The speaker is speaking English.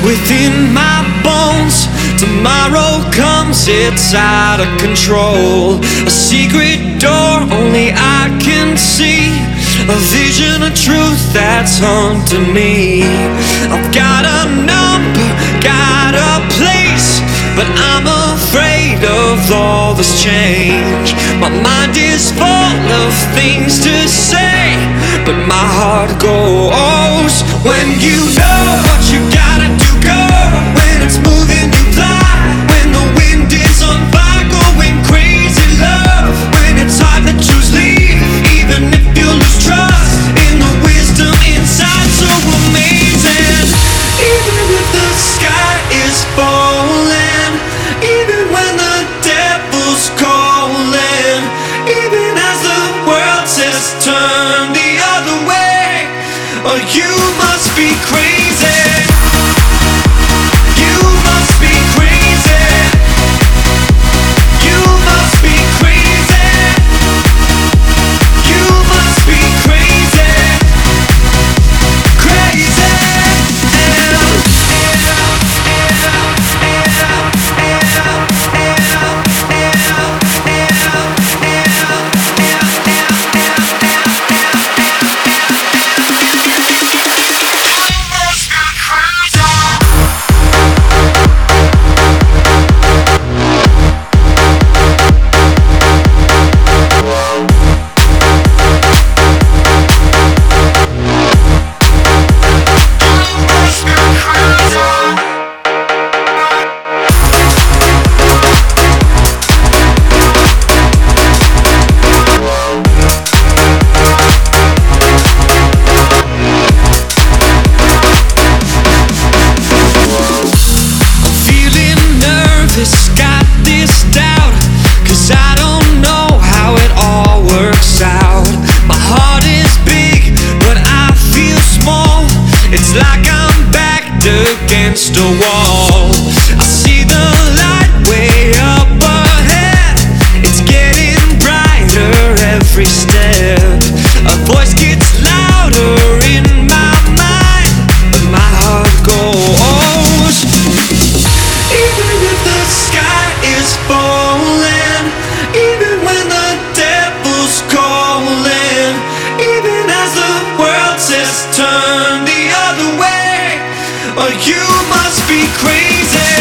within my bones. Tomorrow comes, it's out of control. A secret door only I can see, a vision of truth that's haunting me. I've got a number, got a place, but I'm afraid of all this change. My mind is full of things to say, but my heart goes when you know what you gotta do. Go when it's moving, you fly. When the wind is on fire, going crazy. Love when it's hard to choose, leave. Even if you lose trust in the wisdom inside, so amazing. Even if the sky is falling, even when the devil's calling, even as the world says turn the other way, or you must be crazy. You must be crazy. You must be crazy. You must be crazy. Crazy. Got this doubt, 'cause I don't know how it all works out. My heart is big, but I feel small. It's like I'm backed against a wall. I see the light way up ahead. It's getting brighter every step. A voice gets louder in my mind, but my heart goes. Even if the sky is falling, even when the devil's calling, even as the world says turn the other way, or you must be crazy.